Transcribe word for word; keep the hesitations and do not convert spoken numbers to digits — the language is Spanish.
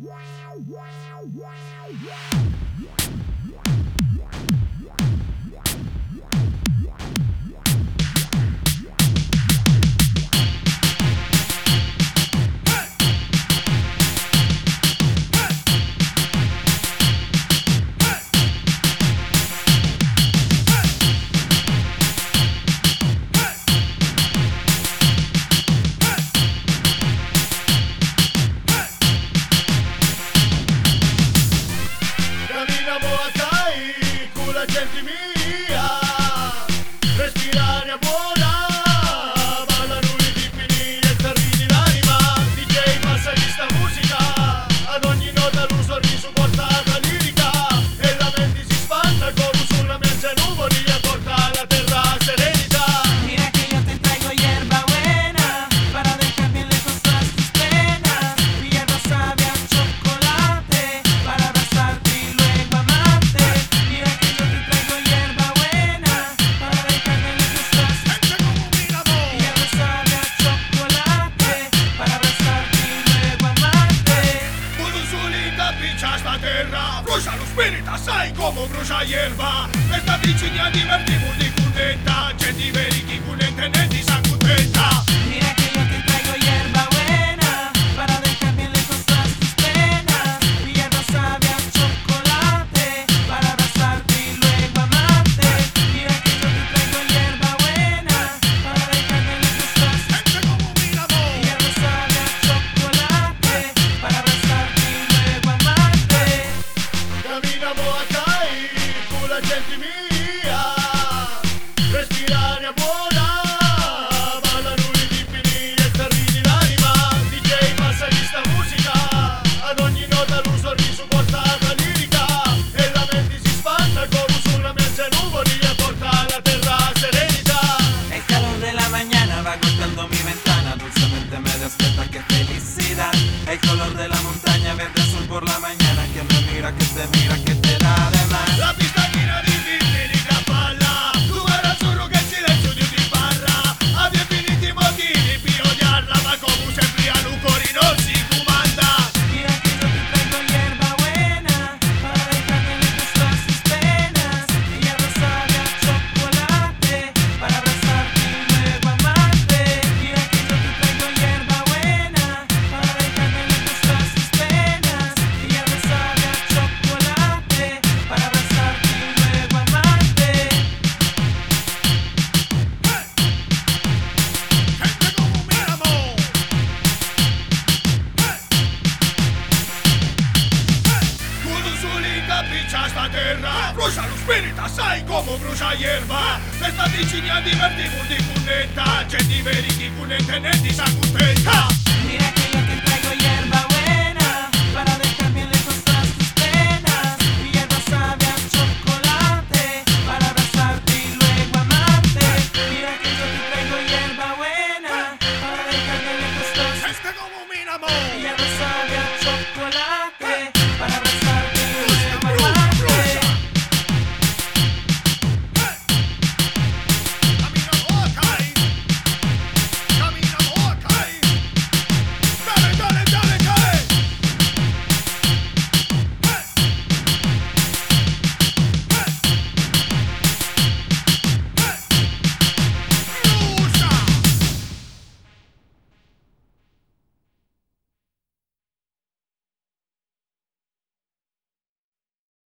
Camminiamo assai con la gente mia, respirare a buona, ballano i timpani e t'arridi l'anima. D J passa questa musica, ad ogni nota un sorriso porta la lirica, e la mente si spanta come sulla mezza nuvoli e porta la terra serenità. Mira que yo te traigo hierba buena para dejar bien lejos todas tus penas. Mi hierba sabe a chocolate para abrazarte y luego amarte. Mira que yo te traigo hierba buena para dejar bien lejos todas tus Gente como mi amor, Mi hierba sabe a chocolate para abrazarte y luego amarte. con un solita piccia sta terra, brucia lo spirito, sai come brucia hierba. Questa vicina divertimos di contenta, gente veri chi con intendenti sa contenta. Mira que yo te traigo hierba buena para dejar bien lejos todas tus penas. Mi hierba sabe a chocolate para abrazarte y luego amarte. Mira que yo te traigo hierba buena para dejar bien lejos todas tus Gente como mi Mi amor, hierba sabe a chocolate para abrazarte y luego amarte. camminiamo assai con la gente mia, respirare a buona, ballano i timpani e t'arridi l'anima. D J passa questa musica, ad ogni nota un sorriso porta la lirica, e la mente si spanta come sulla mezza nuvoli e porta la terra serenità. El calor de la mañana va golpeando mi ventana, dulcemente me despierta, qué felicidad. El color de la montaña, verde azul por la mañana, que me mira, que te mira, que te da de más. La pista piena di figli di cappella, tu era solo che il silenzio di una barra. Abbia finiti i motivi per odiarla, ma come sempre a Lucori non si comanda. Mira que yo te traigo hierba buena para dejar bien lejos todas tus penas. Mi hierba sabe a chocolate para abrazarte y luego amarte. Mira que yo te traigo hierba buena para dejar bien lejos todas tus penas. Mi hierba sabe a chocolate para abrazarte y luego amarte. Gente como mi amor, con un solita piccia sta terra, brucia lo spirito, sai come brucia hierba. Questa vicina divertimos di contenta, gente veri chi con intendenti sa contenta. Mira que yo te traigo hierba buena para dejar bien lejos todas tus penas. Mi hierba sabe a chocolate para abrazarte y luego amarte. Mira que yo te traigo hierba buena para dejar bien lejos todas tus Gente como mi amor, Mi hierba sabe a chocolate